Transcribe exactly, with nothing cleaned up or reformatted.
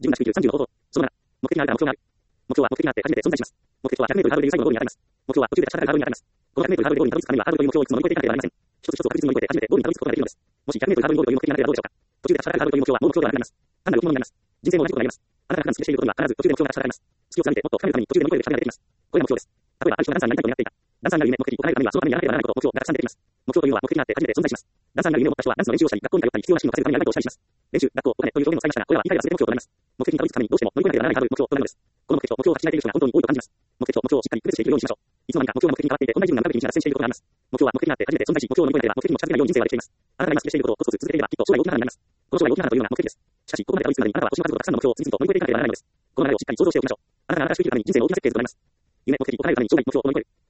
自分らしく生きるさんじゅうの方法。そのなな、目的があるから目標がある。目標は目的があって初めて存在します。目的とはひゃくメートルハードルでいう最後のゴールに当たります。目標は途中で立ち上がるハードルに当たります。このひゃくメートルハードルでゴールにたどり着くためにはハードルという目標をいくつも乗り越えていかなければなりません。一つ一つを確実に乗り越えて初めてゴールにたどり着くことができるのです。もしひゃくメートルハードルゴールという目的がなければどうでしょうか。途中で立ち上がるハードルという目標はもう目標ではなくなります。単なる置物になります。人生も同じことがあります。あなたが普段好きでしていることには必ず途中で目標が立ち上がります。好きを貫いてもっと深めるために途中で乗り越える力が出てきます。これが目標です。例えばある人がダンサーになりたいと願っていた。ダンサーになる夢、目的を叶えるためにはそのためにやらなければならないこと、目標がたくさん出てきます。目標というのは目的があって初めて存在します。ダンサーになる夢を持った人はダンスの練習をしたり、学校に通ったり、必要な資金を稼ぐためにやることをしたりします。練習、学校、お金という表現を使いましたが、これは言い換えれば全て目標となります。目的にたどり着くためにどうしても乗り越えなければならないハードル、目標となるのです。この目的と目標を書き換えている人が本当に多いと感じます。目的と目標をしっかり区別していけるようにしましょう。いつの間にか目標が目的に変わっていて、同じ自分が向かうべき道が脱線していることがあります。目標は目的があって初めて存在し、目標を乗り越えなければ目的にも近づけないように人生はできています。あなたが今好きでしていることをコツコツ続けていけばきっと将来大きな花になります。この将来大きな花というのが目的です。しかし、ここまでたどり着くまでにあなたは星の数ほどたくさんの目標を次々と乗り越えていかなければならないのです。この流れをしっかり想像しておきましょう。あなたが新しく生きるために人生を大きなステージとなります。夢、目的を叶えるために将来目標を乗り越える。